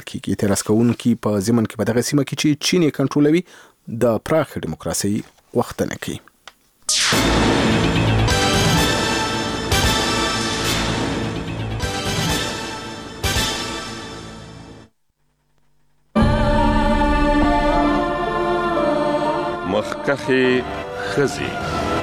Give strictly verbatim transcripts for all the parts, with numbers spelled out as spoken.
کیږي. اعتراض کوونکي په ضمن کې په دغه سیمه کې چې چین یې کنټرولوي د پراخ دیموکراسي وختنه کوي. مخکخي خزي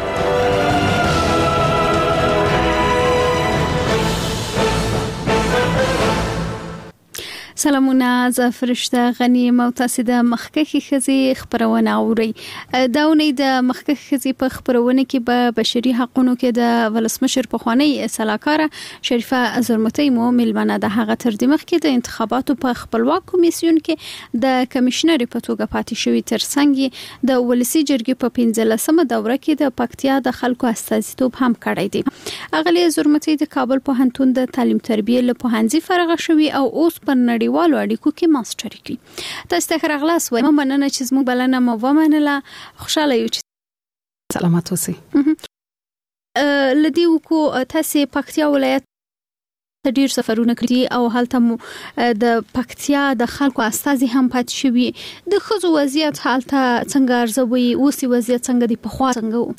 سلامونه، زه فرشته غنی یم او تاسو د مخکخي خزي خبرونه اورئ. دا ونې د مخکخي خزي په خبرونه کې به بشري حقوقو کې د ولسمشر په خوانی سلاکاره شریفه زرمتي مو ملمنه د هغه تر دمخ کې د انتخاباتو په خپلواک کمیسیون کې د کمشنر په توګه پاتې شوی ترڅنګ د ولسی جرګې په پنځلسمه دوره کې د پکتیا د خلکو استازیتوب هم کړی دی. اغلی زرمتي د کابل پوهنتون د تعلیم تربیه له پوهنځي فارغ شوی او اوس په نړۍ والو اړیکو کې ماستر کړی. تاسو ته راغلاس وایم مننه چې زموږ بلنه مو ومنله. خوشاله یو چې سلامات اوسئ. لدی وکو تاسو پکتیا ولایت ډیر سفرونه کړی او هلته د پکتیا د خلکو استازي هم پات شوی. د خزو وضعیت حالته څنګه ارزوي؟ اوسې وضعیت څنګه دی؟ په خوا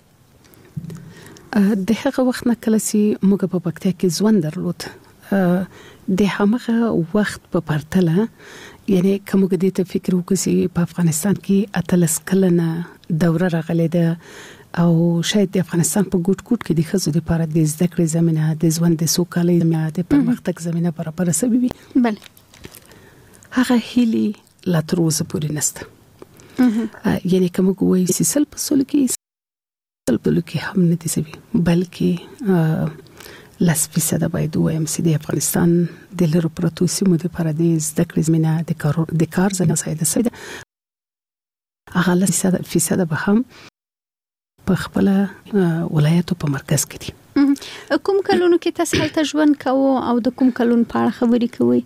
څنګه د هغه وخت نه کله چې موږ په پکتیا کې ژوند درلود د هغه وخت په پرتله، یعنی کوم کې د فکر وکړي په افغانستان کې اتلس کلنه دوره راغلې ده او شاید د افغانستان په ګوټ ګوټ کې د خزو لپاره د زده کړې زمينه، د ژوند د سوکالۍ زمينه، د پرمختګ زمينه برابر شوي وي. بله هغه هیلي لا تر اوسه پورې نشته. یعنی کوم کوی سیسل په سول کې سل په لکه هم نه دي سوي، بلکې لاس فیصد باید وایم چې د افغانستان د لرو پروتو سیمو د لپاره د زده کړې زمينه د کار د کار زمينه ساده ساده هغه لاس فیصد به هم په خپل ولایتو په مرکز کې دي. کوم کلونو کې تاسو هلته ژوند کوو او د کوم کلون په اړه خبرې کوي؟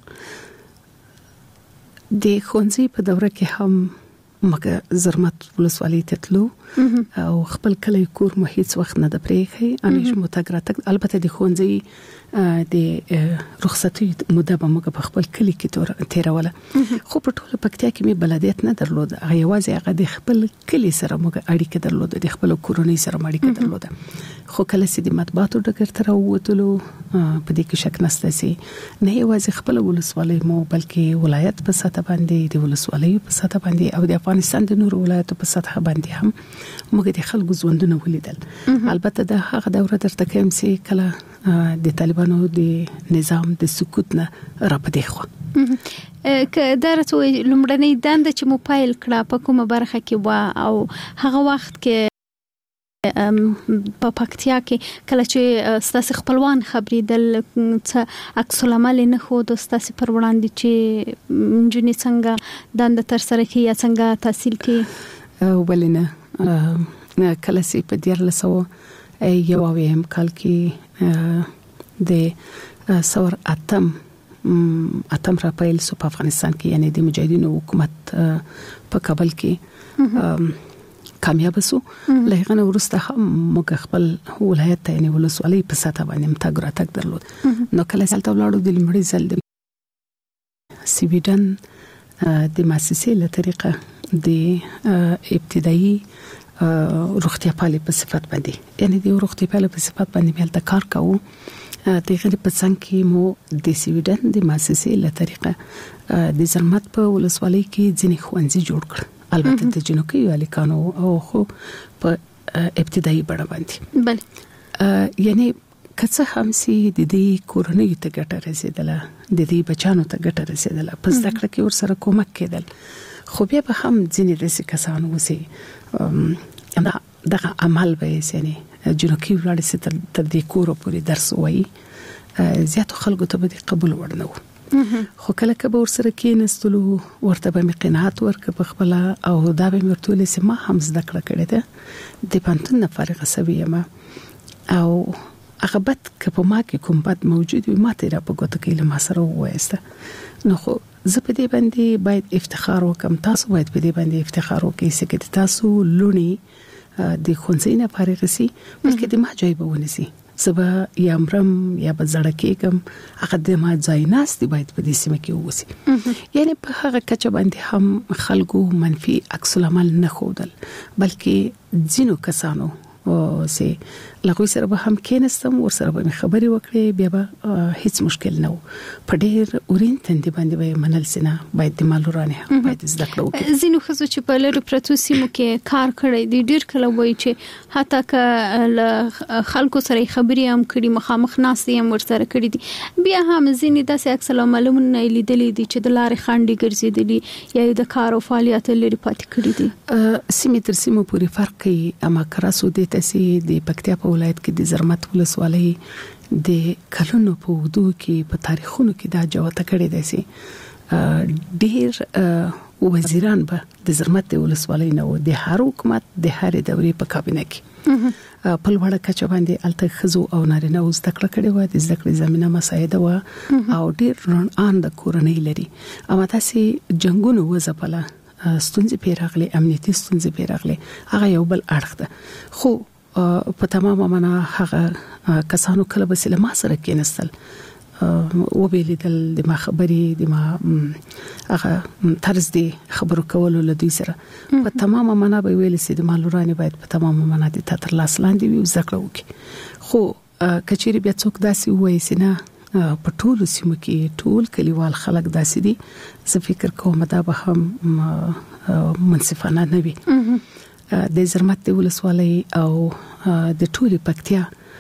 د ښوونځي په دوره کې هم مګه زرمت ولسوالۍ ته تلو او خپل کلی کور مو هیڅ وخت نه د پرېخي. امیش متګراتک البته د ښوونځي د رخصتي موده به موږ په خپل کلی کې تیروله، خو په ټوله پکتیا کې می بلدیت نه درلود. هغه یوازې هغه د خپل کلی سره موږ اړیکه درلود، د خپل کورنۍ سره اړیکه درلود. خو کله چې د مطبوعاتو ډګر ته راووتلو په دې کې شک نشته چې نه یوازې خپل ولسوالۍ مو بلکې ولایت په سطح باندې، د ولسوالۍ په سطح باندې او د افغانستان د نورو ولایتو په سطح باندې هم موږ د خلکو ژوندونه ولیدل. البته د هغه دوره درته کوم چې کله د طالبانو د نظام د سقوط نه راپدې خو که درته لومړنۍ دنده چې مو پایل کړه په کومه برخه کې و او هغه وخت کې په پکتیا کې کله چې ستاسو خپلوان خبرېدل څه عکس العمل نه خو د ستاسو پر وړاندې چې جنې څنګه دنده تر سره کې یا څنګه تحصیل کې؟ ولنه کله چې په دیارلسو یو اویم کال کې د سور اتم اتم را پیل سو په افغانستان کې، یعنی د مجاهدینو حکومت په کابل کې کامیاب سو. لهغه نو ورسته هم موږ خپل ولایت ته یعنی ولسوالۍ په ساته باندې متګراتک درلود. نو کله چې تاسو لاړو د لمړي ځل د سویډن د مؤسسې له طریقه د ابتدایي روغتیا پالي په صفت باندې، یعنی د روغتیا پالي په صفت باندې مل د کار کوو. د غیر په څنګه کې مو د سویډن د مؤسسې له طریقه د زرمت په ولسوالۍ کې ځینې ښوونځي جوړ کړ، البته د جنوبي الیکانو او خو په ابتدایي بڼه باندې. بله یعنی کڅه هم سي د دې کورنۍ ته ګټه رسیدله، د دې بچانو ته ګټه رسیدله، په زده کړه کې ورسره کومک کېدل. خو بیا به هم ځینې داسې کسان وسي دغه عمل به یې جنوبي ولاړ سي تر دې کورو پورې درس وایي، زیاتو خلکو ته به قبول ورنه و. خو کله کله ورسره کېنستلو ورته به قناعت ورکړ په خپل او دا به مرتول سي ما هم زده کړه کړې ده د پانتون نه فارغ سوي ما او هغه بد که په ما کې کوم بد موجود وي ما ته را په ګوته کې له ما سره وایسته. نو خو زه په دې باندې باید افتخار وکم، تاسو باید په دې باندې افتخار وکړئ چې تاسو لونی د خونځینه فارغ سي بلکې د ما جای به ونسي زبا یا مرم یا بزړکېګم هغه د ما ځای ناست باید په دې سیمه کې ووسی یعنی په هغه کچه باندې هم خلکو منفي عکس العمل نه خودل بلکې ځینو کسانو او سي لغوي سره به هم کېنستم ور سره به خبري وکړې بیا به هیڅ مشکل نه و په ډېر اورین تندې باندې به منل سينه باید د مالورانه باید زده کړو زینو خزو چې په لری پرتو سیمو کې کار کړی دی ډېر کله وایي چې حتی که خلکو سره خبري هم کړي مخامخ ناستي هم ور سره کړي دي بیا هم زینې داسې اکثر معلومونه لیدلې دي چې د لارې خانډي ګرځېدلي یا د کار او فعالیت لري پاتې کړي دي سیمه تر سیمه پورې فرق کوي اما کراسو د تاسې د پکتیا په ولایت کې د زرمت ولسوالۍ د کلونو په وګړو کې په تاریخونو کې دا جوته کړې ده سي ډېر وزیران به د زرمت ولسوالۍ نه و د هر حکومت د هر دورې په کابینه کې په لوړه کچه باندې الته خزو او نارینه اوس د کړه کړي و د ذکر زمينه مساعده و او ډېر رون ان د کورنۍ لري اما تاسو جنگونو وځپله ستونزې پیراغلي امنیتي ستونزې پیراغلي هغه یو بل اړخ ده خو په تمامه معنا هغه کسانو کله به سلام سره کېنستل او به لیدل د ما خبري د ما هغه طرز دی خبرو کولو له دوی سره په تمامه معنا به ویل سي د مالورانه باید په تمامه معنا د تر لاس لاندې وي زکړو کې خو کچيري بیا څوک داسي وایي سينه په ټول سیمه کې ټول کلیوال خلک داسي دي زه فکر کوم دا به هم منصفانه نه وي د زرمت ولسوالۍ او د ټولي پکتیا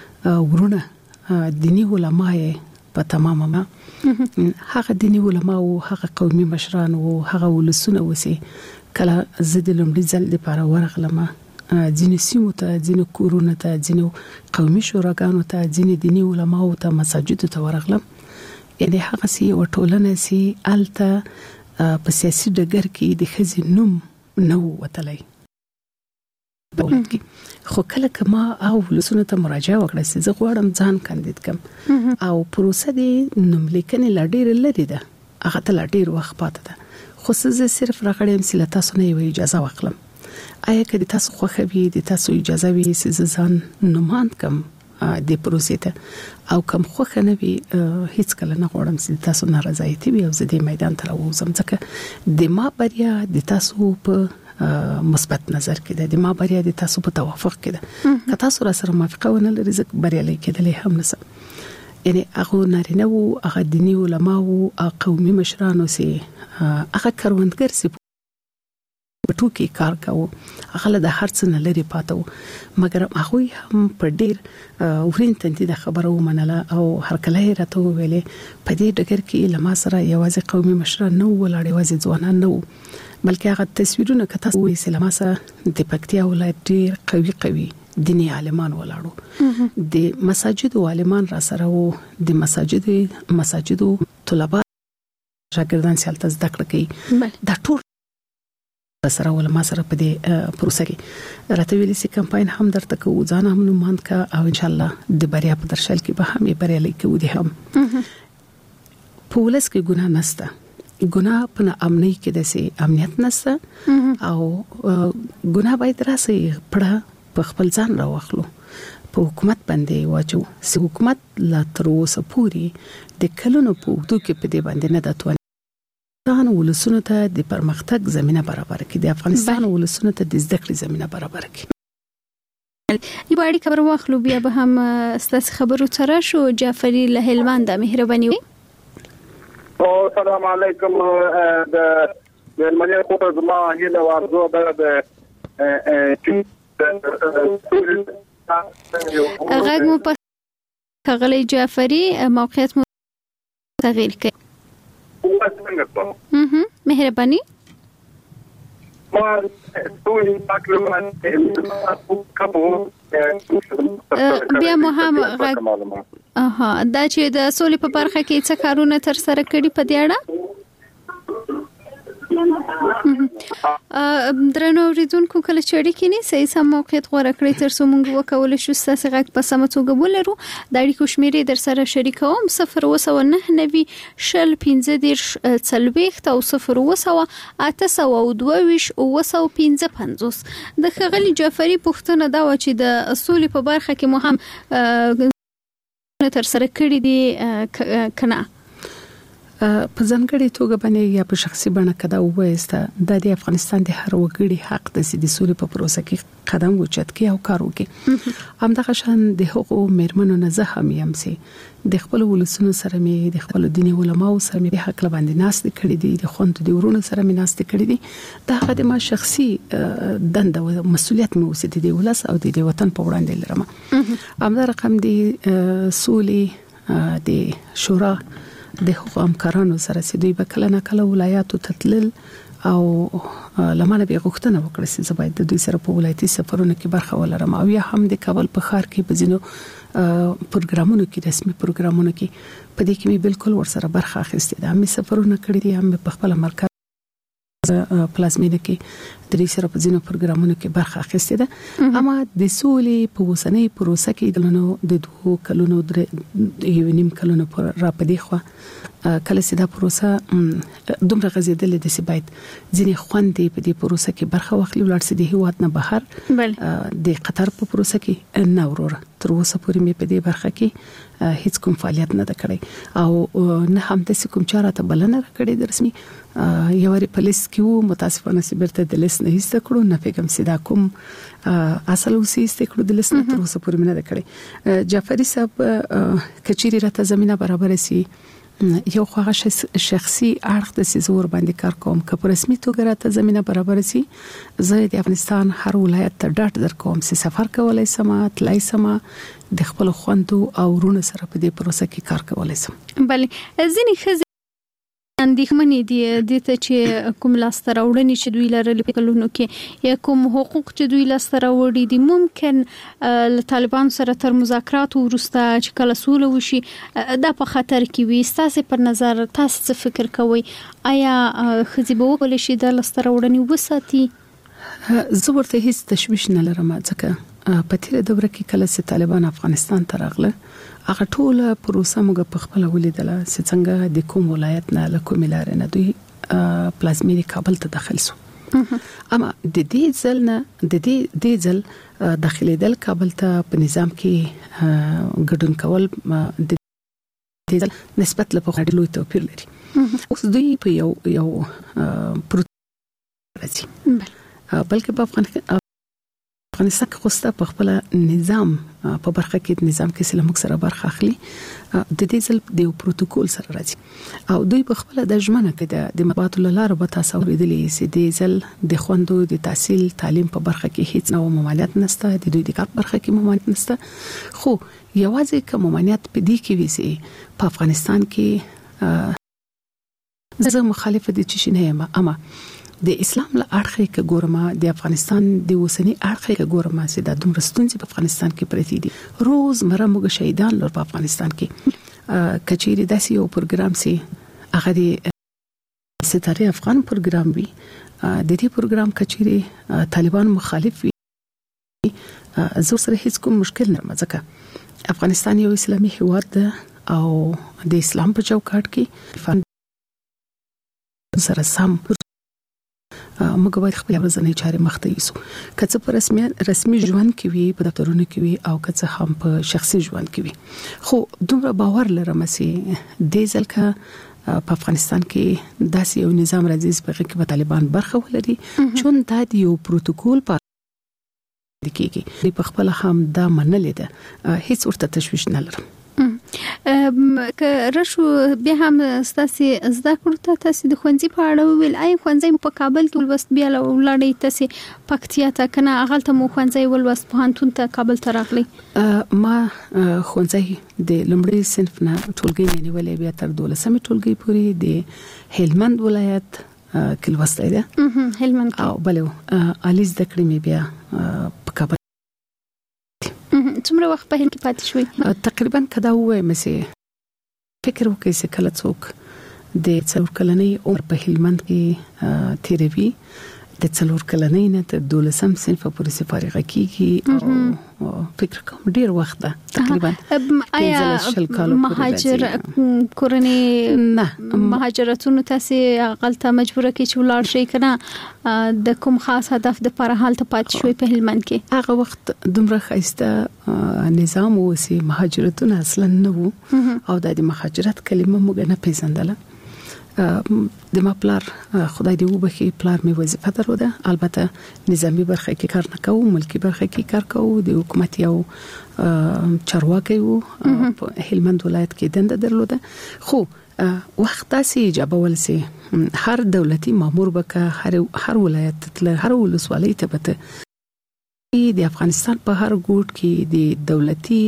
ورونه دینی علماء په تمامه ما هغه دینی علماء او هغه قومي مشران او هغه ولسونه وسی کله زد لمړي ځل د پاره ورغلمه ځینې سیمو ته ځینې کورونه ته ځینې قومي شوراګانو ته ځینې دینی علماء ته مساجد ته ورغلم یعنی هغه سی او ټولنه سي الته په سیاسي ډګر کې د خزي نوم نو وتلای دولت کې خو کله کما او لسونه ته مراجعه وکړه چې زه غواړم ځان کاندید کم او پروسه دې نوملیکنه لډیر لري ده هغه ته لډیر وخت پاتې ده خو زه صرف راغړم چې تاسو نه یو اجازه واخلم آیا کله تاسو خوښه وي د تاسو اجازه وي چې ځان نوماند کم د پروسې ته او کم خوښه نه وي هیڅ کله نه غواړم چې تاسو ناراضایتي وي او زه د میدان ته راوځم ځکه د ما بریا د تاسو په مثبت نظر کې ده د ما بریا د تاسو په توافق کې ده که تاسو را سره موافقه ونه لرئ زه بریالي کېدلې هم نشم یعنی هغه نارینه او هغه دینی علما او قومي مشرانو سي هغه کروندګر سي په ټوکی کار کاوه هغه له هر څه نه لري پاتو مګر هغه هم په ډیر ورین تنتي د خبرو منله او هر کله راته ویلې په دې ډګر کې لما سره یوازې قومي مشران نو ولاړ یوازې ځوانان نو بلکې هغه تصویرونه کته وې سلام سره د پکتیا ولایت ډیر قوي قوي دینی عالمان ولاړو د مساجد عالمان را سره وو د مساجد مساجد طلبه شاګردان سالته زده کړه کوي دا ټول سره ولما سره په دې پروسه کې راته ویلي سي کمپاین هم درته کوو ځان هم نوماند کا او ان شاء الله د بریا په درشل کې به هم بریالي کوو دي هم پولیس کې ګناه نشته ګناه په امنۍ کې د سي امنیت نشته او ګناه باید راسي پړه په خپل ځان راوخلو په حکومت باندې واچو سي حکومت لا تر اوسه پوری د کلونو په وګړو کې په دې باندې نه داتو افغانستان ولسونو ته د پرمختګ زمينه برابر کړي د افغانستان ولسونو ته د زده کړې زمينه برابر کړي یو اړیکه خبر واخلو بیا به هم ستاسو خبرو سره شو جعفري له هلمند مهرباني او السلام علیکم د المنیا کوټه زما هیله ورزو د غږ مو په خغلی جعفري موقعیت مو تغییر کړي مهم مهرباني ما ټول تقریبا بیا مو هم غږ اها دا چې د سولې په برخه کې څه کارونه تر سره کړي په دې اړه درنو ریدونکو کله چې اړیکې نه صحیح سم موقعیت غوړه کړی تر څو موږ وکول شو ستاسو غږ په سم توګه ولرو د اړیکو شمیرې در سره شریکوم صفر وسو نه نوي شل پنځه دیر څلويخت او صفر وسو اته او دوه وسو پنځه پنځوس د خغلی جعفري پښتنه دا و چې د اصول په برخه کې مو هم تر سره کړی دي کنه په ځانګړي توګه باندې یا په شخصي بڼه کدا وایسته د دې افغانستان د هر وګړي حق د سیدي سولې په پروسه کې قدم اوچت کې او کار وکړي همدغه شان د حقوقو میرمنو نه زه هم یم سي د خپل ولسونو سره مې د خپل دیني علماو سره مې حق لباندې ناس کړي دي د خوند د ورونو سره مې ناس کړي دي دا هغه د ما شخصي دنده او مسؤلیت مې وسیدي د ولس او د وطن په وړاندې لرم همدا رقم دي سولې د شورا د حقوق همکارانو سره چې دوی به کله نه کله ولایاتو تتلل او لمانه به غوښتنه وکړي چې زباید د دوی سره په ولایتي سفرونو کې برخه ولرم او یا هم د کابل په ښار کې په ځینو پروګرامونو کې رسمي پروګرامونو کې په دې کې مې بالکل ورسره برخه اخیستې ده مې سفرونه کړی دي هم په خپل مرکز پلازمینه کې د دې سره په ځینو پروګرامونو کې برخه اخیستې ده اما د سولې په وسنۍ پروسه کې د د دوه کلونو د یو نیم کلونو پر را پدې خو کله چې دا پروسه دومره غزیدلې د سبایت ځینې خوندې په دې پروسه کې برخه واخلي ولر سي د هیواد نه بهر د قطر په پروسه کې نه ورور تر اوسه پورې مې په دې برخه کې هیڅ کوم فعالیت نه کړی او نه هم د کوم چاره ته بلنه کړې د رسمي یو ری پولیس کې متاسفانه سیبرته د لیست نه هیڅ کړو نه پیغام سیدا کوم اصل وسی است کړو د لیست نه تر اوسه پورې نه کړی جعفری صاحب کچيري راته زمينه برابر سي یو خواغه شخصي اړخ د سيزور باندې کار کوم که په رسمي توګه راته زمينه برابر سي زه د افغانستان هر ولایت ته ډاټ در کوم چې سفر کولای سم تلای سم د خپل خوندو او رونه سره په دې پروسه کې کار کولای سم بلې ځینې خزي اندېښمنې دي د ته چې کوم لاستر وړنی چې دوی لرل په کلونو کې یا کوم حقوق چې دوی لاستر وړي دي ممکن له طالبان سره تر مذاکرات ورسته چې کله سوله وشي دا په خطر کې وي تاسو په نظر تاسو څه فکر کوئ آیا خزي به وکول شي د لاستر وړنی وساتي زه ورته هیڅ تشویش نه لرم ځکه په تیر دوره کې کله چې طالبان افغانستان ته راغله هغه ټول پروسه موږ په خپل ولیدله چې څنګه د کوم ولایت نه له کوم لارې نه دوی پلازمینه کابل ته داخل سو اما د دې ځل نه د دې د ځل داخلي دل کابل ته په نظام کې ګډون کول د دې ځل نسبت له په لوی توپیر لري اوس دوی په یو یو پروسه بلکې په افغانستان افغانستان کې خوسته په خپل نظام په برخه کې نظام کې سلام سره برخه اخلي د دې ځل د یو پروتوکول سره راځي او دوی په خپل د ژمنه کې د مطبوعات لاره به تاسو ورېدلې چې د ځل د خوندو د تحصیل تعلیم په برخه کې هیڅ نوو ممانعت نشته د دوی د کار برخه کې ممانعت نشته خو یوازې کوم ممانعت په دې کې وي چې په افغانستان کې زه مخالفه دي چې نه یم اما د اسلام له اړخه کې ګورما د افغانستان د وسنی اړخه کې ګورما چې د دومره ستونزې په افغانستان کې پرتی دي روز مره موږ شهیدان لور په افغانستان کې کچيري داسې یو پروګرام سي هغه د ستاره افغان پروګرام وي د دې پروګرام کچيري طالبان مخالف وي زه سره هیڅ کوم مشکل نه مځکه افغانستان یو اسلامي هیواد ده او د اسلام په چوکاټ کې سره سم موږ باید خپل ورځنی چارې مخته یوسو کڅ په رسمي رسمي ژوند کې وي په دفترونو کې وي او کڅ هم په شخصي ژوند کې وي خو دومره باور لرم چې د ځلکه په افغانستان کې داسې یو نظام راځي په کې په طالبان برخه ولري چون دا یو پروتوکول په دکېږي په خپل هم دا منلې ده هیڅ ورته تشویش نه لرم که رشو بیا هم ستاسو زده کړو ته تاسو د خوندې په اړه ویل آی خوندې په کابل کې ولوست بیا ولړې تاسو پکتیا ته کنه اغلته مو خوندې ولوست په هانتون ته کابل ته راغلی ما خوندې د لمړي صنف نه ټولګي نیولې بیا تر دولسمه ټولګي پورې د هلمند ولایت کې ولوستای ده هلمند او بلو الیز د کړمې بیا په کابل څومره وخت په هند کې پاتې شوي تقریبا کدا وې مې فکر وکړ چې کله څوک د څلور کلنۍ عمر په هلمند کې تیروي د څلور کلنۍ نه تر دولسم صنف پورې سفارغه کیږي او فکر کوم ډیر وخت ده تقریبا آیا مهاجر کورنۍ نه مهاجرتونو تاسو غلطه مجبوره کی چې ولاړ شي کنه د کوم خاص هدف د پر حالت پات شوي په هلمند کې هغه وخت دومره خاصه نظام وسی مهاجرتونه اصلا نه وو او د مهاجرت کلمه موږ نه پیژندله د ما پلار خدای دې وبخي پلار می وظیفه درلوده البته نظامی برخه کې کار نه کوو ملکی برخه کې کار کوو د حکومت یو چارواکي وو په هلمند ولایت کې دنده درلوده خو وخت تاسو اجازه ولسي هر دولتي مامور بکه هر هر ولایت تل هر ولسوالۍ ته بته د افغانستان په هر ګوټ کې د دولتي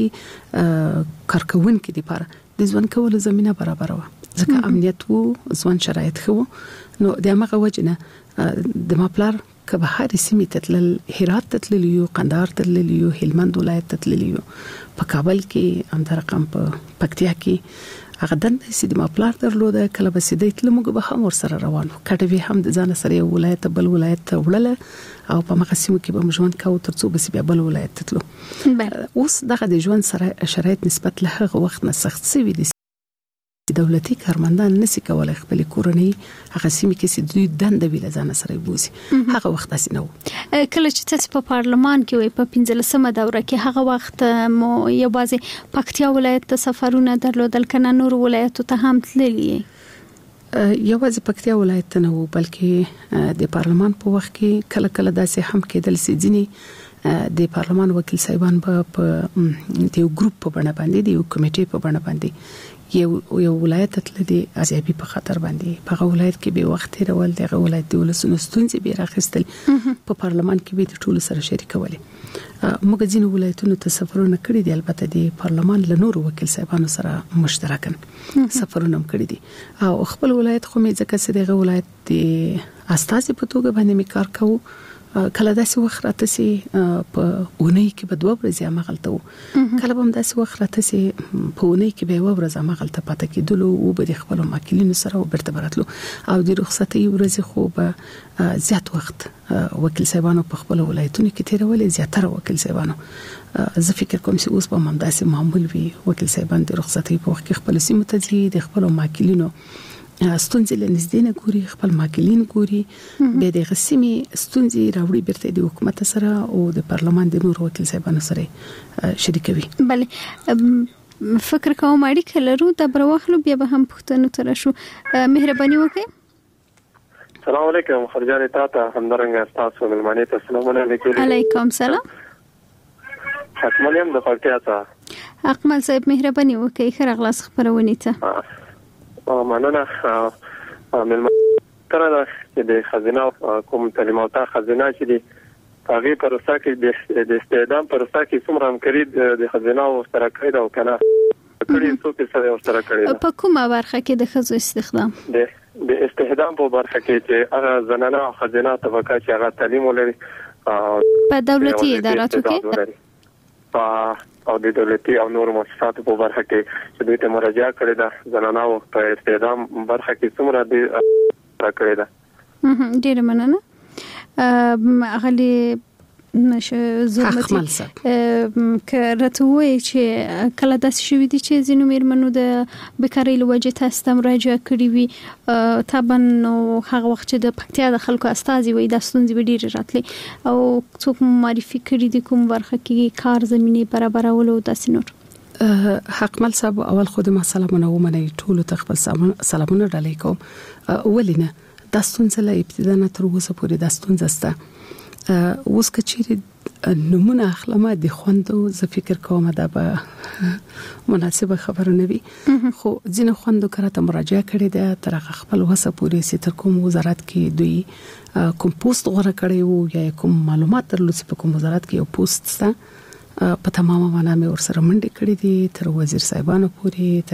کارکونکو لپاره د ځوان کولو زمينه برابر و ځکه امنیت وو ځوان شرایط خو نو د هغه وجنه د مپلار کبه هر سیمه تتل هرات تتل یو قندهار تتل یو هلمند ولایت تتل یو په کابل کې هم د رقم په پکتیا کې هغه دنه سید مپلار درلوده کله به سید تل موږ به هم ور سره روانو کټوي هم د ځان سره ولایت بل ولایت وړله او په مقسمو کې به مجون کاو ترڅو بس بیا بل ولایت تتلو اوس دغه د ژوند سره شرایط نسبت له هغه وخت نه سخت سوي دي دولتي کارمندان نسی کولای خپل کورنۍ هغه سیمه کې چې دوی دنده ویل ځان سره بوزي هغه وخت اسنه کله چې تاسو په پارلمان کې وي په پنځلسمه دوره کې هغه وخت مو یو بازي پکتیا ولایت ته سفرونه درلودل کنه نور ولایتو ته هم تللی یو بازي پکتیا ولایت نه وو بلکې د پارلمان په وخت کې کله کله داسې هم کېدل چې ځینی د پارلمان وکیل صاحبان په یو ګروپ په بڼه باندې د یو کمیټې په بڼه باندې یو یو ولایت تل دي ازیابي په خطر باندې په ولایت کې به وخت رول دغه ولایت د ولسونو ستونزې به راخستل په پارلمان کې به ټول سره شریکولې موږ ځینې ولایتونو ته سفرونه کړی دي البته د پارلمان له نورو وکیل صاحبانو سره مشترکاً سفرونه کړی دي او خپل ولایت خو مې ځکه چې دغه ولایت د استازي په توګه باندې مې کار کوو کله داسې وخت راته سي په اونۍ کې به دوه ورځې امغلته وو کله هم داسې وخت راته سي په اونۍ کې به یو ورځ امغلته پاتې کېدلو او به خپل ماکلینو سره وبرته براتلو او د رخصتي ورځې خو به زیات وخت وکیل صاحبانو په خپل ولایتونو کې تیرولې زیاتره وکیل صاحبانو زه فکر کوم چې اوس په هم داسې معمول وي وکیل صاحبان د رخصتي په وخت کې خپل سیمه ته ځي د خپل ماکلینو ستونزې لنځدې نه ګوري خپل ماکلین ګوري به د غسمی ستونزې راوړي برته د حکومت سره او د پارلمان د نور وکیل صاحبانو سره شریکوي بله فکر کوم اړیکه لرو د بروخلو بیا به هم پښتنو تر شو مهرباني وکړئ السلام علیکم خرجان تاته همدارنګ تاسو ملمنې ته سلام علیکم علیکم سلام اکمل یم د پکتیا ته اکمل صاحب مهرباني وکړئ خیر اغلاس خبرونه ته مننه ملمنې تر دا چې د خزینه کوم تعلیمات خزینه چې دی هغه پروسه کې د استعدام پروسه کې څومره همکاري د خزینه او اشتراکي دا کنه کړي څو کې سره اشتراکي په کومه برخه کې د خزو استخدام د د استخدام په برخه کې چې هغه زنانه او خزینه طبقه چې هغه تعلیم ولري په دولتي اداراتو کې او د دولتي او نور مؤسساتو په برخه کې چې دوی ته مراجعه کړې ده زنانه او په استخدام برخه کې څومره دي راکړې ده ډېر مننه اغلی نشه زمتي کړه وای چې کله داس شوې دي چې زینو میرمنو د بیکاری لوجه تاسو مراجعه کړې وي طبعا نو هغه وخت چې د پکتیا د خلکو استازي وي د ستونزې ډېر راتلي او څوک معرفي کړی دي کوم برخه کې کار زمينه برابرولو داسې نور حقمل صاحب اول خود ما سلامونه ومني ټول تخبل سلامونه علیکم ولینه د ستونزې له ابتدا نه تر اوسه پورې د ستونزې سره اوس کچېری نمونه اخلمه د خوندو زه فکر کوم دا به مناسبه خبره نه وي خو ځینې خوندو کراته مراجعه کړې ده تر خپل وسه پورې سي تر کوم وزارت کې دوی کوم پوسټ غوړه کړی وو یا کوم معلومات درلود په کوم وزارت کې یو پوسټ ستا په تمامه معنا مې ورسره منډه کړې دي تر وزیر صاحبانو پورې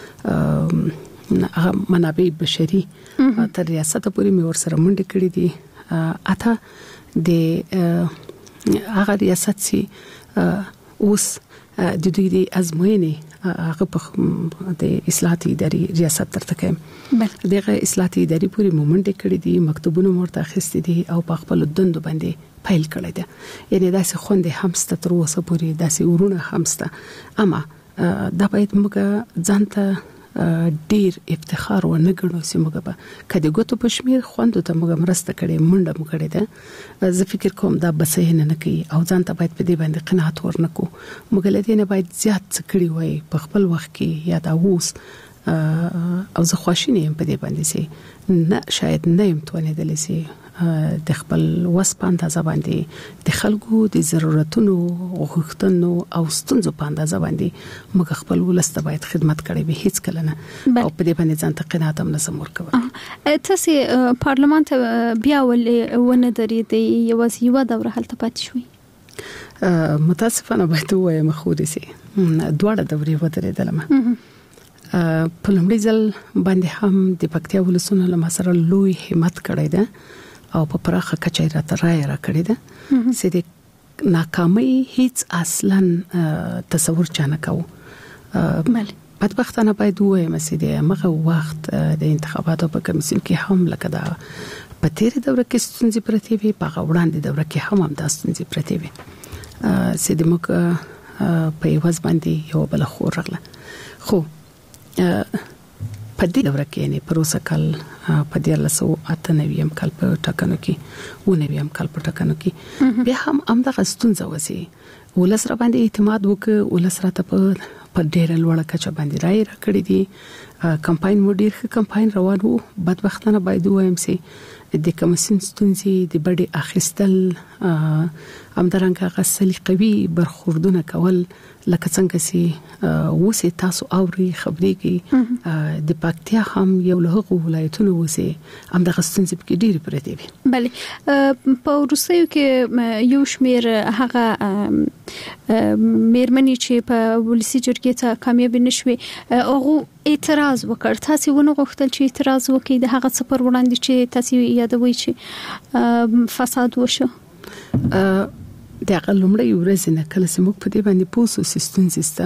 تر منابع بشري تر ریاست پورې مې ورسره منډه کړې دي اته د هغه ریاست سي اوس د دوی د ازموینې هغه په د اصلاحاتي اداري ریاست ترته کوي دغه اصلاحاتي اداري پوری مومنټ کړی دي مکتوبونه مرته اخیستي دي او په خپل دندو باندې فایل کړی دی یعنی داسې خوندې همسته تر اوسه پوری داسې ورونه همسته اما دا باید موږ ځانته ډیر افتخار و نه ګڼو چې موږ به کدي ګوتو په شمیر خوندو ته موږ مرسته کړې منډه مو کړې ده زه فکر کوم دا بسې نه نه کوي او ځان ته باید په دې باندې قناعت ورنکو موږ له دې نه باید زیات څه کړی وای په خپل وخت کې یا دا اوس او زه خوشاله یم په دې باندې چې نه شاید نه يم توانیدل چې د خپل وس په اندازه باندې د خلکو د ضرورتونو او غوښتنو او ستونزو په اندازه باندې موږ خپل ولسته باید خدمت کړی به هیڅ کله نه او په دې باندې ځان ته قناعت هم نه سمور کوي تاسو پارلمان ته بیا ولونه درې دی یوازې یو دوره هلته پاتې شوي متاسفانه باید وایم خو دې سي دواړه دورې ودرېدلم په لومړي ځل باندې هم د پکتیا ولسونو له مسره لوی همت کړی ده او په پراخه کچه راته رای را کړی ده چې د ناکامۍ هیڅ اصلا تصور چانه کوو بله بدبختانه باید وایم چې د هغه وخت د انتخاباتو په کمیسیون کې هم لکه دا په تیر دوره کې ستونزې پرتې وي په وړاندې دوره کې هم هم دا ستونزې پرتې وي چې د موږ په یوز باندې یو بل خور رغله خو په دې دوره کې یعنی پروسه کال په دې لاسو اته نویم کال په ټاکنو کې و نویم کال په ټاکنو کې بیا هم امدغه ستونزه وسی ولس را باندې اعتماد وکړ ولس را ته په په ډېر لوړه کچه باندې راي را کړی دي کمپاین مو ډېر ښه کمپاین روان وو بدبختانه باید وایم چې د کمیسیون ستونزې د بډې اخیستل همدارنګه غسل قوي برخوردونه کول لکه څنګه چې وسی تاسو اوري خبرېږي د پکتیا هم یو له ولایتونو وسی همدغه ستونزې کې ډېر پرته وي بله په روسیو کې یو شمیر هغه مېرمنې چې په ولسی جرګې ته کامیاب نشوي هغه اعتراض وکړ تاسو ونه غوښتل چې اعتراض وکړي د هغه څه پر وړاندې چې تاسو یادوي چې فساد وشو د هغه لومړی ورځ نه کله چې موږ په دې باندې پوسو سیستونز استا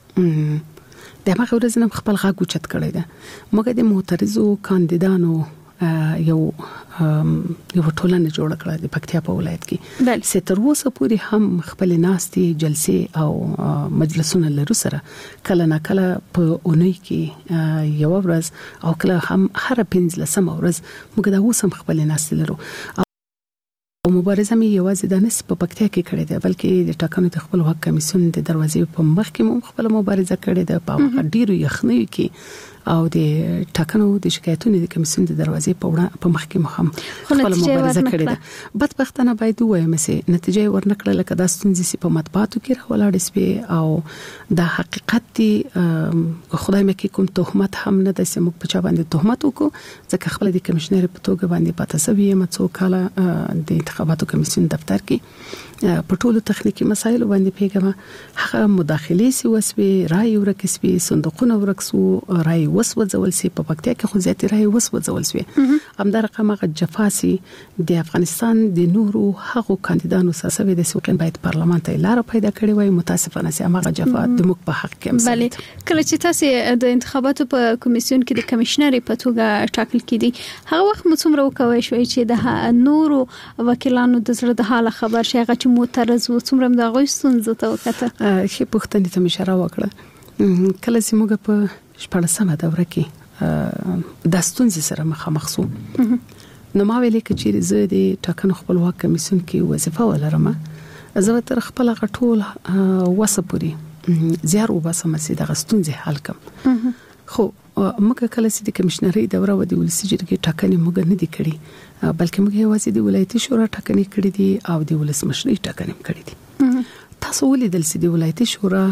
د هغه ورځ نه خپل غاګو چت کړی ده موږ د معترضو کاندیدانو یو یو ټولنه جوړ کړه د پکتیا په ولایت کې چې تر اوسه پورې هم خپل ناستي جلسې او مجلسونه لرو سره کله نه کله په اونۍ کې یو ورځ او کله هم هر پنځلسم ورځ موږ دا اوس هم خپل ناستي لرو او مبارزه مې یوازې د نس په پکتیا کې کړې ده بلکې د ټاکنو د خپل حق کمیسیون د دروازې په مخ کې مو خپل مبارزه کړې ده په ډیرو یخنۍ کې او د ټاکنو د شکایتونو د کمیسیون د دروازې په وړاندې په مخ کې مخم خپل مبارزه کړې ده بدبختانه باید وایم چې نتیجه ورنکړه لکه د ستونزې په مطبوعاتو کې راولاړ سپي او د حقیقت دی خدای مکه کوم تهمت هم نه د سمو په چا باندې تهمت وکړو ځکه خپل د کمشنر په توګه باندې پاتې سوي مڅو کاله د انتخاباتو کمیسیون دفتر کې په ټولو تخنیکی مسایل باندې پیګه هغه مداخله سی وسوي رای ورکسوي صندوقونه ورکسو رای وسوځول سي په پکتیا کې خو زیاتې رای وسوځول سي همدار رقمه جفاسي د افغانستان د نورو هغو کاندیدانو ساسوي د سوقین باید پارلمان ته لار پیدا کړي وای متاسفانه سي هغه جفات د مخ په حق کې بله کله چې تاسو د انتخاباتو په کمیسیون کې د کمشنر په توګه ټاکل کړي هغه وخت مو څومره وکوي شوي چې د نورو وکیلانو د زړه د حال خبر شي هغه چې معترض و څومره د غوښ ستونزې ته وکړه شي پوښتنې ته اشاره وکړه کله چې موږ په شپږمه دوره کې د ستونزې سره مخامخ شو نو ما ویلې چې زه د ټاکنو خپلواک کمیسیون کې وظیفه ولرم زه تر خپل غټول وسپوري زیار وباسم چې د ستونزې حل کړم خو موږ کله چې د کمشنري دوره و د ولسی جرګې ټاکنې موږ نه دي کړې بلکې موږ یوازې د ولایتي شورا ټاکنې کړې دي او د ولسمشري ټاکنې کړې دي تاسو ولیدل چې د ولایتي شورا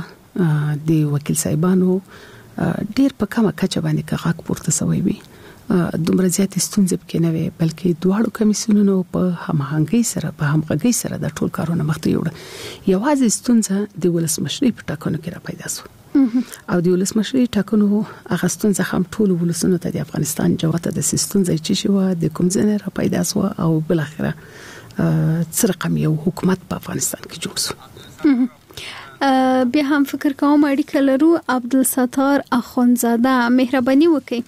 د وکیل صاحبانو ډیر په کومه کچه باندې کاغذ پورته سوی وي دومره زیات ستونزې پکې نه وي بلکې دواړو کمیسیونونو په همغږي سره په همغږي سره د ټول کارونه مخته یوړه یوازې ستونزه د ولسمشري په ټاکنو کې را پیدا شو او د ولسمشري ټاکنو هغه ستونزه هم ټول ولسونو ته د افغانستان جوته د ستونزې چې شو د کوم ځای را پیدا شو او بل اخره څه رقم یو حکومت په افغانستان کې جوړ شو بیا هم فکر کوم اړیکه لرو. عبدالستار اخونزاده مهرباني وکړئ.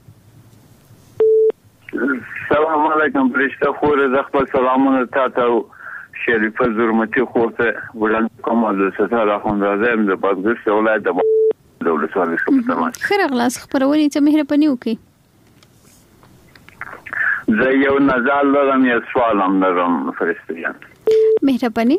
سلام علیکم پرشته خور ز خپل سلامونه تاسو شریفه زرمتی خورته وړاندې کوم. عبدالستار اخونزاده د بادغیس ولایت د دولت والي خبرتمان. خیر اغلاس خبرونه ته مهرباني وکړئ. زه یو نظر لرم یا سوال هم لرم فرشته جان. مهرباني.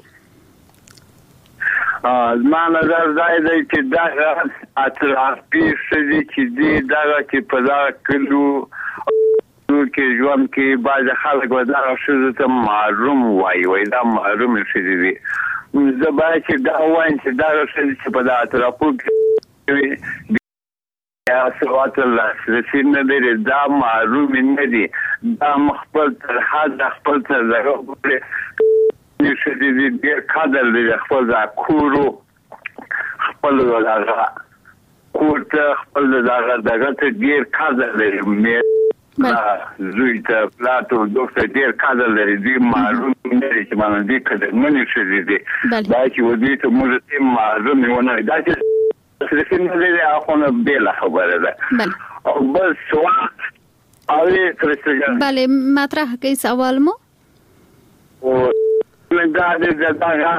زما نظر دا دی چې دا اطرافي شدي چې دی دا چې په دا کلو کې ژوند کې بعض خلک ودا شوه ته محروم وای وای دا محروم شدي دي. زه باید چې دا وایم چې دا شدي چې په دا اطرافو کې یا سوات الله رسین نه لري دا محروم نه دي. دا مخبل تر حد خپل تر زغه شدي دي ډیر قدر لري خپل دا کورو خپل دا کور ته خپل دا دغه ته ډیر قدر لري. مې زوی ته پلاتو دوکتر ډیر قدر لري. دي معلوم نه دي چې باندې دې کده منی شدي دي دا چې ودی ته موږ ته معلوم نه دا چې څنګه لري اخونه بل خبره ده. او بس سوال اوی ترڅ بله مطرح کوي سوال مو او من دا دې دا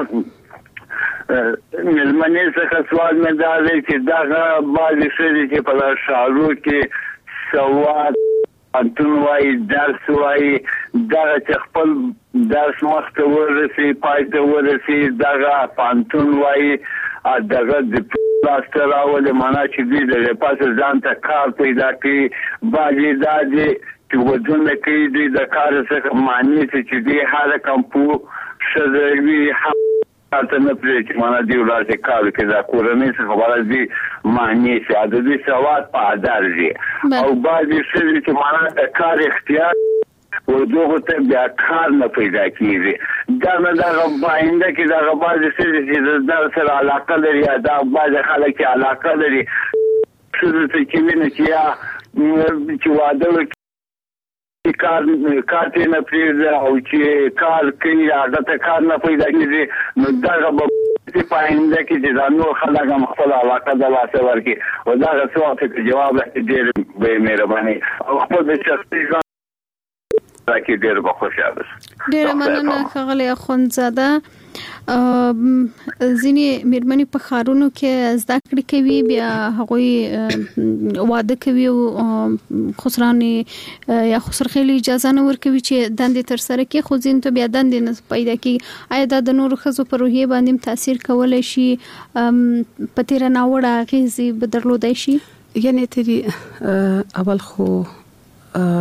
ملمنې څخه سوال مې دا دی چې دا بعض شي چې په شارو کې سواد انتون وای درس وای دا چې خپل درس مخته ورسي پای ته ورسي دا پانتون وای دغه د پلاستر اول معنا چې دې د پاسه ځان ته کار پیدا کړي باجی دا دې چې ودونه کې دې د کار څخه معنی چې دې حاله کمپو شذوي حتی نه پرې چې معنا دی ولاسه کار کې دا کورنۍ څخه خبره دي معنی چې عددي سواد په ادار دي او بعضی شي چې معنا د کار اختیار او دغه ته بیا کار نه پیدا کیږي. دا نه دا باندې کې دا بعضی شي چې د سره علاقه لري دا بعضی خلک چې علاقه لري څه چې ویني چې یا چې واده کار کار ته نه پریږدي او چې کار کوي هغه ته کار نه پیدا کیږي نو دا به په پاینده کې چې ځانو خلک هم خپل علاقه د لاسه ورکړي او دا څه ته جواب ډېر به مهرباني او خپل شخصي ځان راکې ډېر به خوشاله ډېر مننه ښاغلی اخونزاده. ځینې میرمنې په ښارونو کې زده کړې کوي بیا هغوی واده کوي او خسرانې یا خسرخېلې اجازه نه ورکوي چې دندې ترسره کړي خو ځینو ته بیا دندې نه پیدا کېږي. آیا دا د نورو ښځو په روحیې باندې هم تاثیر کولی شي په تېره ناوړه اغېزې به درلودی شي؟ یعنې ترې اول خو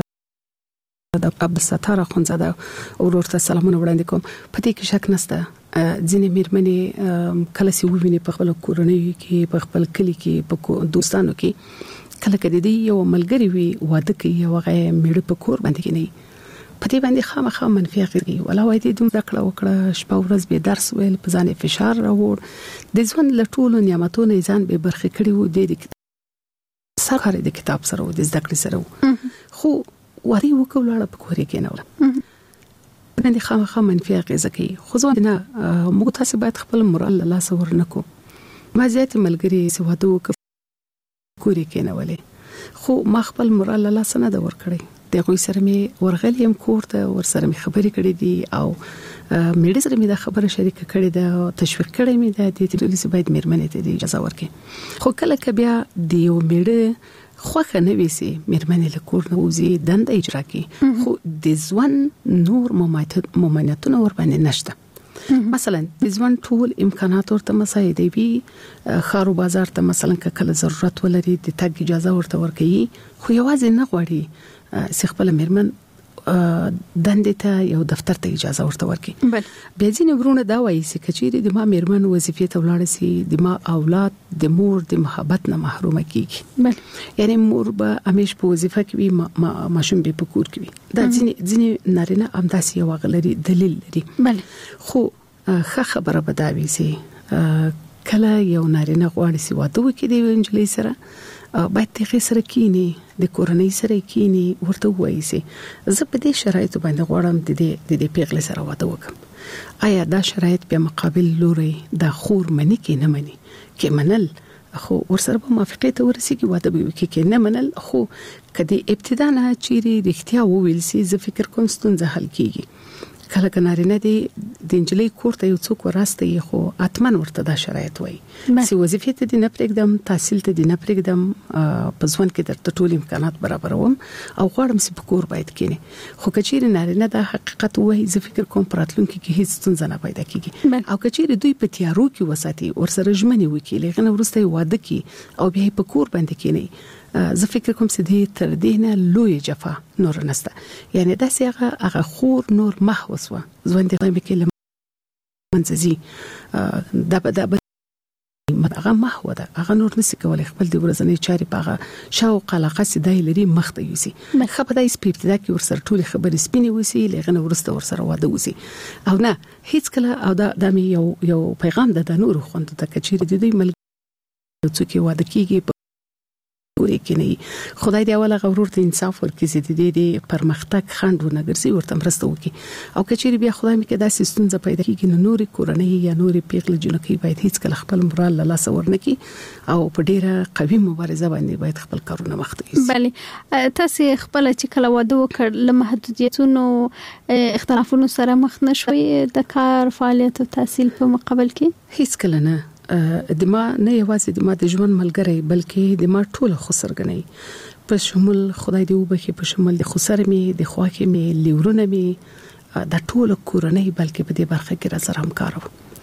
د عبدالستار اخونزاده ورور ته سلامونه وړاندې کوم. په دې کې شک نشته ځینې میرمنې کله چې وویني په خپل کورنۍ کې په خپل کلی کې په دوستانو کې کله کله دې یو ملګری وي واده کوي او هغه میړه په کور باندې کې نه په دې باندې خامخا منفي اغېز ولا وای دې دوم ذکر وکړه شپه ورځ به درس ویل په ځان فشار راوړ د ژوند له ټولو نعمتونو ځان به برخه کړی وو د سره د کتاب سره او د زده کړې سره خو وری وکولاړه په کورې کې نه ولا باندې خامخا منفي اغېز کوي. خو ځوان نه موږ تاسو باید خپل مورال الله سور نکو ما زیات ملګری سوادو کورې کې نه ولې خو ما خپل مورال الله سره د ور کړی دغه سره می ورغلیم کور ته ور سره می خبرې کړې دي او میډ سره می د خبره شریک کړې ده تشویق کړې می ده د دې باید میرمنې ته اجازه ورکړي. خو کله ک بیا دیو میډ خوخه نه ویسي میرمنې له کور نه وزي دند اجرا کی خو د ځوان نور ممانعتونه ور باندې نشته. مثلا د ځوان ټول امکانات ورته مساعده وي خارو بازار ته مثلا کله ضرورت ولري د تګ اجازه ورته ورکړي خو یوازې نه غواړي چې خپل میرمن دندې ته یو دفتر ته اجازه ورته ورکړي. بیا ځینې ورونه دا وایي چې کچېری د ما میرمن وظیفې ته ولاړ سي د ما اولاد د مور د محبت نه محروم کیږي. یعنی مور به همیش په وظیفه کې وي ما ماشوم به په کور کې وي. دا ځینې ځینې نارینه همداسې یو غلري دلیل لري. خو ښه خبره به دا وي چې کله یو نارینه غواړي چې واده وکړي د انجلۍ سره باید د سره کینی د کورنۍ سره کینی ورته وایي سي زه په دې شرایطو باندې غواړم د دې د دې پیغلې سره واده وکم آیا دا شرایط په مقابل لوري د خور منی کې نه منی کې منل خو ورسره په موافقه ته ورسیږي واده به وکړي کې نه منل خو کدی ابتدا نه چیرې رښتیا وویل سي زه فکر کوم ستونزه حل کیږي کله کنارینه دي د انجلۍ کوړه یو څوک وراسته خو اتمن ورته دا شرایط وای سی وظیفه ته د نه پرېږدم تحصیل ته د نه پرېږدم په ځوان کې درته ټول امکانات برابروم او غواړم چې په کور باید کینی خو کچېره نارینه دا حقیقت وای زه فکر کوم پراتلونکو کې هیڅ ستونزه نه پیدا کیږي او کچېره دوی په تیارو کې وساتي ورسره ژمنې وکړي لغنه ورسته واده کی او بیا په کور باندې کینی زه فکر کوم چې دې تر دې نه لوی جفا نور نسته یعنی دا سیغه هغه خور نور محوسوه ځوان دې مې کې منځي دا دا هغه محو ده هغه نور نسی کولای خپل د ورځنی چاري په شاو قلقه سیدای لري مخته یوسي خبره د سپیپټ دا کې ورسره ټول خبرې سپینې وسی لغنه ورسته ورسره واده وسی او نه هیڅ کله او دا د یو یو پیغام ده د نور خوند ته کچېره د دې ملګری څوک واده کیږي پوری کینی خدای دی اوله غرور ته انصاف ورکړي چې د دې پرمختګ خند ونګرځي ورته مرسته وکړي او کچېری بیا خدای مې کې دا سیستم ز پیدا کیږي نو نوري کورنۍ یا نوري پیغله جنکی باید هیڅ کله خپل مرال له لاس ورنکي او په ډیره قوي مبارزه باندې باید خپل کارونه مخته یوسي بله تاسو خپل چې کله واده وکړ له محدودیتونو اختلافونو سره مخ نشوي د کار فعالیت او تحصیل په مقابل کې هیڅ کله نه د ما نه یوازې د ما د ژوند ملګری بلکې د ما ټول خسرګنۍ په شمول خدای دې وبخي په شمول د خسر می د خواکه می لیورونه می د ټول کورنۍ بلکې په دې برخه کې را سره همکار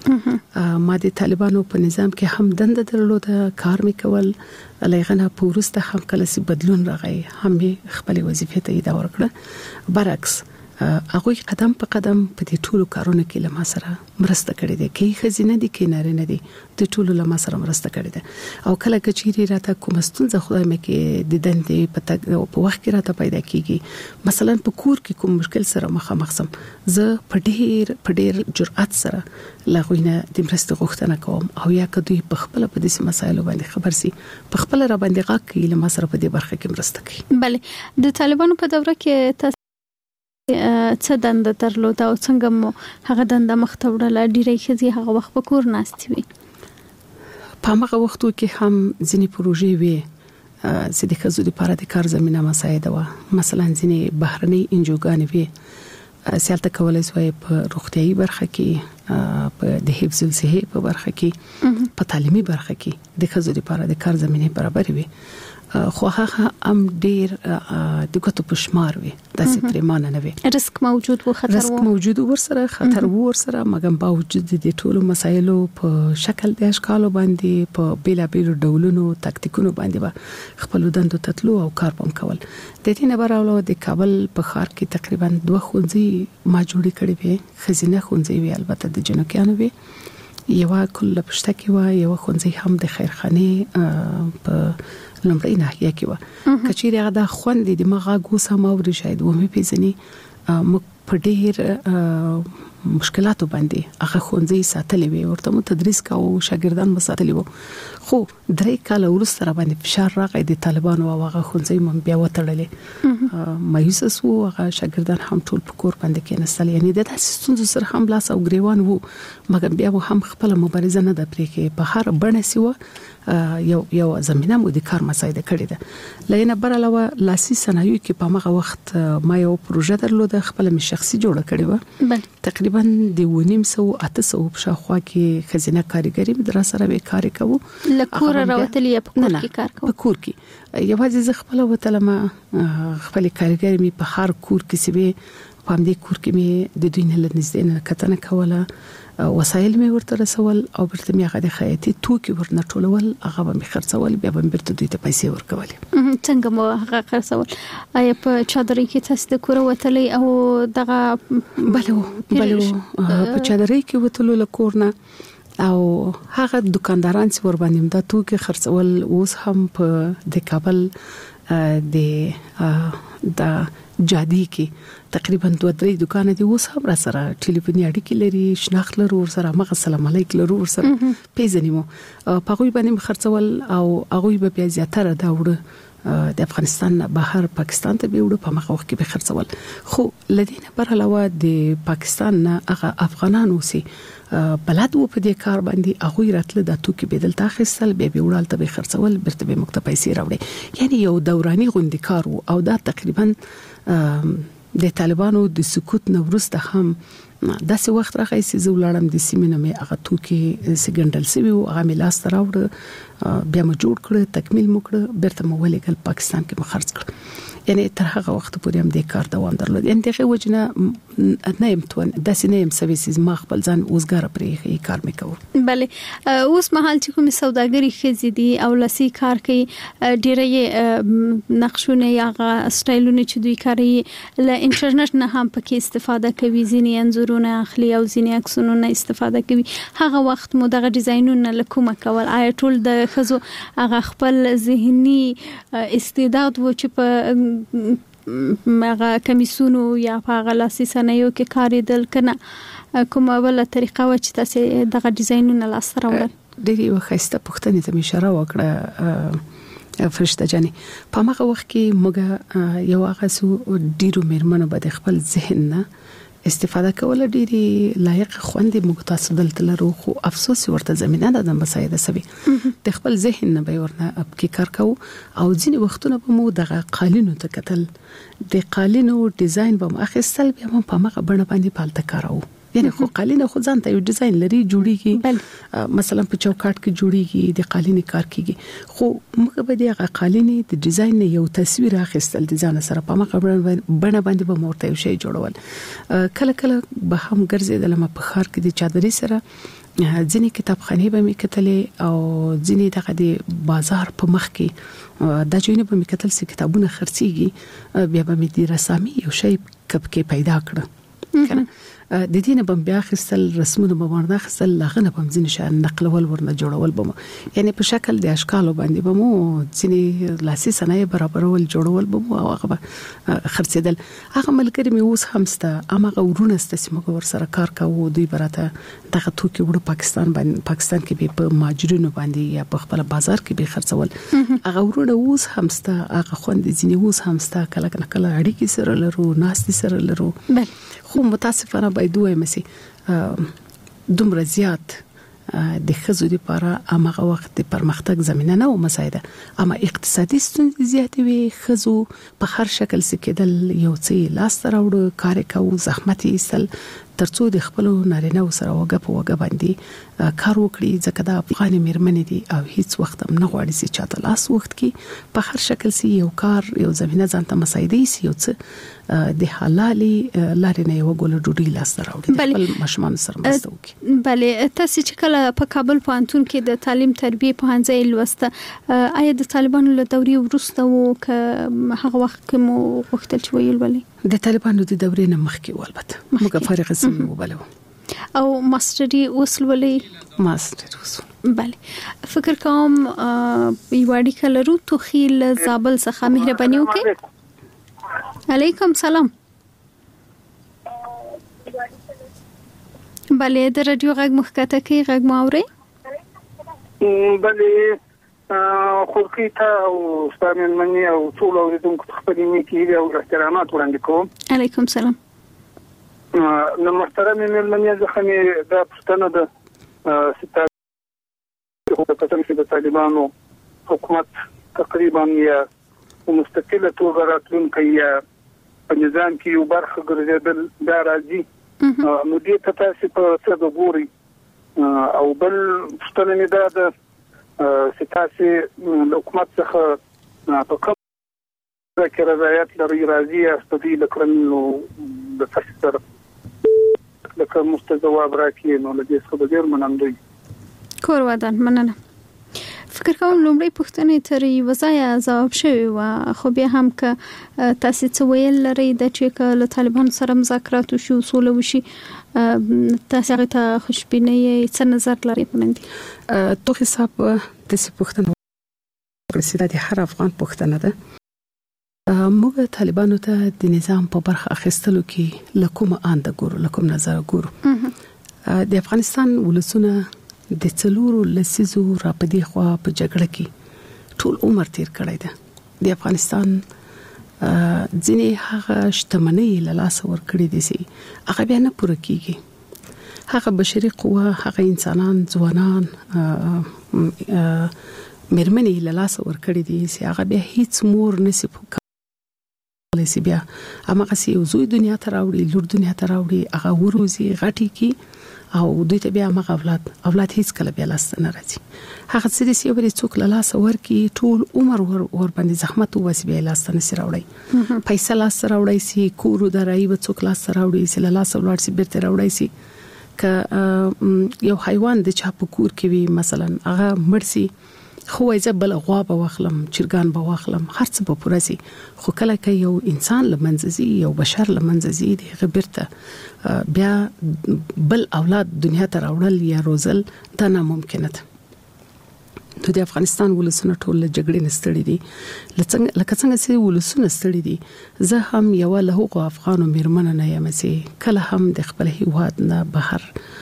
وو ما د طالبانو په نظام کې هم دند درلوده کار می کول لایغنه پورسته هم کله سي بدلون راغی هم خپل وظیفه ته اداره ورکړه برعکس هغه قدم په قدم په دې ټولو کارونو کې لمه سره مرسته کړې ده کې خزینه دي کې نارینه دي د ټولو لمه سره مرسته کړې ده او کله کچېری راته کوم ستونزه خدای مې کې د دندې په تک په وخت کې راته پیدا کیږي مثلا په کور کې کوم مشکل سره مخامخ سم زه په ډېر په ډېر جرأت سره لاغوینه د مرسته غوښتنه کوم او یا کدوې په خپل په دې مسایلو باندې خبر سي په خپل را باندې غاکې لمه سره په دې برخه کې مرسته کوي بله د طالبانو په دوره کې څه دنده درلوده او څنګه مو هغه دنده مخته وړله ډیرې خزي هغه وخت په کور ناستې وي په هغه وختو کې هم ځینې پروژې وي چې د خزو لپاره د کار زمينه مساعده و مثلا ځینې بهرني انجوګانې وي سیالته کولای شوی په روغتيایي برخه کې په د حفظ الصحه په برخه کې په تعلیمي برخه کې د خزو لپاره د کار زمينه برابر وي خو هغه هم ډیر د ګوتو پښمار وي داسې پریمانه نه وي رسک موجود و خطر رسک موجود ورسره خطر ورسره مګم باوجود د ټولو مسایلو په شکل د اشکالو باندې په بیلا بیل ډولونو تاکتیکونو باندې خپل دندو تطلو او کار پم کول د دې نه براولو د کابل په خار کې تقریبا دوه خونځي ما جوړی کړی وي خزینه خونځي وي البته د جنوکیانو وي یو کله پښته کې و یو خونځي هم د خیرخانه په لمړی ناحیه کې و کچېری هغه د خوند د مغه ګوسه ماوري شاید و مې پیژني م په ډېر مشکلاتو باندې هغه خونځي ساتلې وي ورته مو تدریس کاو شاګردان مساتلې وو خو درې کال ورسره باندې فشار راغی د طالبانو او هغه خونځي مم بیا وتړلې مایوس سو هغه شاګردان هم ټول په کور باندې کې نسل یعنی د تاسو ستونزو سره هم لاس او ګریوان وو مګر بیا هم خپل مبارزه نه د پرې کې په هر بڼه سیو یو یو زمينه مو د کار مساعده کړې ده لینه بر علاوه لاسي صنایع کې په هغه وخت ما یو پروژه درلوده خپل می شخصي جوړه کړې و تقریبا د ونیم سو اته سو په شاوخوا کې خزینه کاریګری مې در سره به کار کوو لکور راوتلې په کور کې کار کوو په کور کې یوازې ز خپل وتلم خپل کاریګری مې په هر کور کې سیبه په دې کور کې مې د دوی نه لنځدې نه کتنه کوله وسایل مې ورته رسول او برته مې هغه د خیاطي توکي ورنه ټولول هغه به خرڅول بیا به برته دوی ته پیسې ورکول څنګه مو هغه خرڅول آیا په چادرې کې تاسو د کور وتلې او دغه بلو بلو په چادرې کې وتلو لکورنه او هغه دکانداران چې ور باندې د توکي خرڅول اوس هم په د کابل د د جادي کې تقریبا دوه درې دکان دي اوس هم را سره ټلیفوني اړیکې لري شناخت لرو سره مغه سلام علیک لرو سره پیژنیمو په غوي باندې خرڅول او هغه به بیا زیاتره دا وړه د افغانستان بهر پاکستان ته به وړه په مغه وخت کې به خرڅول خو لدینه پر علاوه د پاکستان نه هغه افغانانو سي بلد و په دې کار باندې هغه راتله د توکي بدل تاخصل به به وړال ته به خرڅول برته به مکتب پیسې راوړي یعنی یو دوراني غوندي کار او دا تقریبا د طالبانو د سکوت نو ورسته هم داسې وخت راغی چې زه ولاړم د سیمینه مې هغه توکي سګندل سوي او هغه ملاس تراوړ بیا مو جوړ کړ تکمیل مو کړ برته مو ولګل پاکستان کې مو خرڅ کړ یعنی تر هغه وخت پورې هم د کار دوام درلود یعنی دغه وجنه نه يم تون داسې نه يم سويسز ما خپل ځان اوسګار پرې کار مې کوم بله اوس مهال چې کوم سوداګری خزيدي او لسی کار کوي ډېرې نقشونه یا سټایلونه چې دوی کوي ل انټرنیټ نه هم پکې استفاده کوي ځینې انځورونه اخلي او ځینې عکسونه نه استفاده کوي هغه وخت مو دغه ډیزاینونه لکومه کول آیا ټول د خزو هغه خپل ذهني استعداد و چې په مغه کمیسونو یا په غلاسي سنیو کې کاریدل کنه کومه بل طریقه و چې تاسو دغه ډیزاینونه لاسته راوړل ډېری وخت پښتنې ته اشاره وکړه فرشته جاني په هغه وخت کې موږ یو هغه سو ډیرو مېرمنو به خپل ذهن نه استفاده کول ډيري لایق خوندې موږ تاسو دلته لرو خو افسوس ورته زمينه ده د مسایده سوي د خپل ذهن نه به ورنه اب کې کار کوو او ځینې وختونه به مو دغه قالینو ته کتل د قالینو ډیزاین به اخیستل بیا هم په مغه بڼه باندې پالته کارو یعنی خو قالینه خو ځان ته یو ډیزاین لري جوړیږي مثلا په چوکاټ کې جوړیږي د قالینې کار کیږي خو موږ به د قالینې د ډیزاین یو تصویر اخیستل د ځان سره په مغه بڼه باندې به مورته یو شی جوړول کله کله به هم ګرځیدل ما په خار کې د چادرې سره ځینې کتابخانه به مې کتلې او ځینې دغه د بازار په مخ کې د جوینه به مې کتل سي کتابونه خرڅيږي بیا به مې د رسامي یو شی کپ کې پیدا کړ کنه د دې نه بم بیا خپل رسمونه به ورنه خپل لغنه بم ځین شان نقلول ورنه جوړول بم یعنی په شکل د اشکالو باندې بم ځینې لاسي صنایع برابرول جوړول بم او هغه خرڅیدل هغه ملګری مې اوس همسته هغه ورونه ستسمه ور سره کار کوي دوی براته دغه توکي وړ پاکستان باندې پاکستان کې به ماجرینو باندې یا په خپل بازار کې به خرڅول هغه ورونه اوس همسته هغه خوند ځینې اوس همسته کله کله اړیکې سره لرو ناستي سره لرو خو متاسفانه باید وایم سي دومره زیات د خزو لپاره هغه وخت د پرمختګ زمينه نه و مساعده اما اقتصادي ستونزې زیاتې وي خزو په هر شکل سکیدل یو څه لاس راوړو کار کوي زحمت ایستل ترڅو د خپل نارینه سره وګه په وګه باندې کار وکړي ځکه دا افغان مېرمنې دي او هیڅ وخت هم نه غواړي چې چاته لاس وخت کې په هر شکل سي یو کار یو زمينه ځانته مساعده سي یو څه د حلالي لارې نه یو ګول ډوډۍ لاس راوړي خپل مشمان سره مستو کی بله تاسو چې کله په کابل پوهنتون کې د تعلیم تربیه په هنځي لوسته آیا د طالبانو له دورې وروسته وو ک هغه وخت کې مو وختل چې ویل ولې د طالبانو د دورې نه مخکې ولبت موږ فارغ سم وبلو او ماستري وصلولې ماستر وصول بله فکر کوم یوادي کلرو تو خیل زابل څخه مهرباني وکړئ علیکم سلام بله د رادیو غږ مخکته کې غږ ماوري بله خلقی ته او ستامن منی او ټول اوریدونکو خپل نیکی او احترامات وړاندې کوم علیکم سلام نو محترم ملمنی ځخه دا پښتنه ده ستاسو په پاتم چې د طالبانو حکومت تقریبا یا مستقله توګه راتلونکي یا په نظام کې یو برخه ګرځیدل دا راځي نو دې ته تاسو په څه د ګوري او بل پښتنه مې دا ده ستاسو حکومت څخه په کوم ذکر رضایت لري راځي استفیده کړنو د تفسیر لکه مستجواب راکې نو لږه څه ډیر منندوی کور ودان مننه فکر کوم لومړی پوښتنه تر یو ځای ځواب شوی و خو بیا هم ک تاسو څه ویل لري د چې له طالبان سره مذاکرات وشي اصول وشي تاسو ته خوشبینه یې څه نظر لري پوندې تو حساب د څه پوښتنه پرسیده د هر افغان پوښتنه ده موږ طالبانو ته د نظام په برخه اخیستلو کې لکومه آند ګورو لکوم نظر ګورو د افغانستان ولسونه د څلورو لسیزو را پدې خوا په جګړه کې ټول عمر تیر کړی دی د افغانستان ځینې هغه شتمنۍ له لاسه ورکړي دي چې هغه بیا نه پوره کیږي هغه بشري قوه هغه انسانان ځوانان مېرمنې له لاسه ورکړي دي چې هغه بیا هیڅ مور نسی لسی بیا هغه سي یو زوی دنیا ته راوړي لور دنیا ته راوړي هغه وروزي غټي کی او دوی ته بیا هغه اولاد اولاد هیڅ کله بیا لاس نه راځي هغه څه دي چې ورې څوک له لاس ورکی ټول عمر ور ور باندې زحمت وبس بیا لاس نه سي راوړي پیسې لاس راوړي سي کورو درای به څوک لاس راوړي سي له لاس ولر سي بیرته راوړي سي ک یو حیوان د چا په کور کې وي مثلا هغه مرسي خو ایزه بل غوا به واخلم چرګان به واخلم هر څه به پوره سي خو کله کې یو انسان لمنځي یو بشر لمنځي دی غبرته بیا بل اولاد دنیا ته راوړل یا روزل دا ناممکن ده نو د افغانستان ولسونه ټول جګړې نستړي دي لکه څنګه چې ولسونه ستړي دي زه هم یو له هغو افغانو میرمنو نه یم چې کله هم د خپل هیواد نه بهر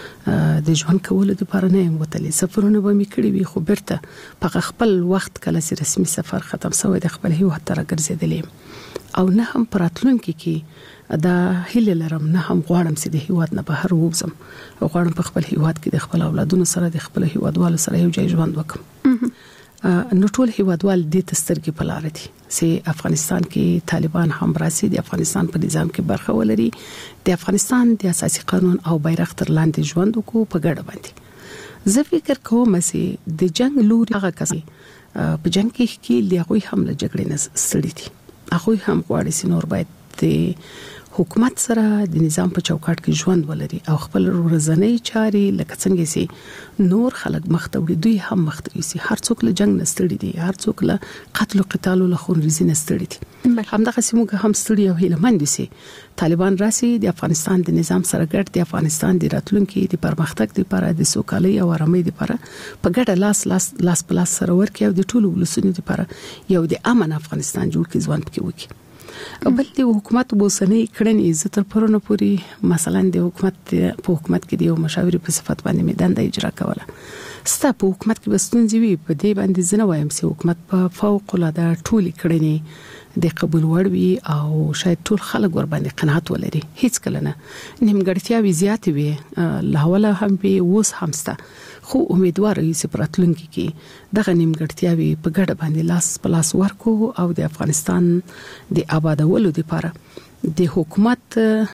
د ژوند کولو لپاره نه یم وتلې سفرونه به مې کړی وي خو بیرته په خپل وخت کله چې رسمي سفر ختم شوی د خپل هیواد ته راګرځېدلې او نه هم پراتلونکي کې دا هیله لرم نه هم غواړم چې د هیواد نه بهر ووزم غواړم په خپل هیواد کې د خپل اولادونو سره د خپل هیوادوالو سره یو ځای ژوند وکم نو ټول هیوادوال د تسترګي په لار دي چې افغانستان کې طالبان هم راسي د افغانستان په نظام کې برخه ولري د افغانستان د اساسي قانون او بیرغ تر لاندې ژوند وکړو په ګډه باندې زه فکر کوم چې د جنگ لوري هغه کسي په جنگ کې لږوي هم له جګړې نه ستړي دي هغه هم غواړي چې نور باید د حکومت سره د نظام په چوکاټ کې ژوند ولري او خپل ورځنی چاري لکه څنګه سي نور خلک مختوړي دوی هم مختوي سي هر څوک له جنگ نستړي دي هر څوک له قتل او قتال له خونریزي نستړي دي همدغه سیمه هم ستړي او هیلمند سي طالبان راسي د افغانستان د نظام سره ګډ د افغانستان د راتلونکو د پرمختګ لپاره د سوکالۍ او آرامۍ لپاره په ګډه لاس لاس لاس پلاس سره ورکي او د ټولو ولسونو لپاره یو د امن افغانستان جوړ کړي ځوان پکې وکړي بل د حکومت بوسنۍ کړنې عزت تر پرونه پوری مثلا د حکومت په حکومت کې د یو مشاور په صفت باندې میدان د اجرا کوله ستا په حکومت کې بستونځي وي په دې باندې زنه وایم چې حکومت په فوق العاده ټولي کړنې د قبول وړ وي او شاید ټول خلک ور باندې قناعت ولري هیڅ کله نه نیمګړتیاوي زیات وي لاوله هم به وس همسته خو امیدوار یې چې پراتلونکي کې دغه نیمګړتیاوي په ګډه باندې لاس پلاس ورکو او د افغانستان د آبادولو لپاره د حکومت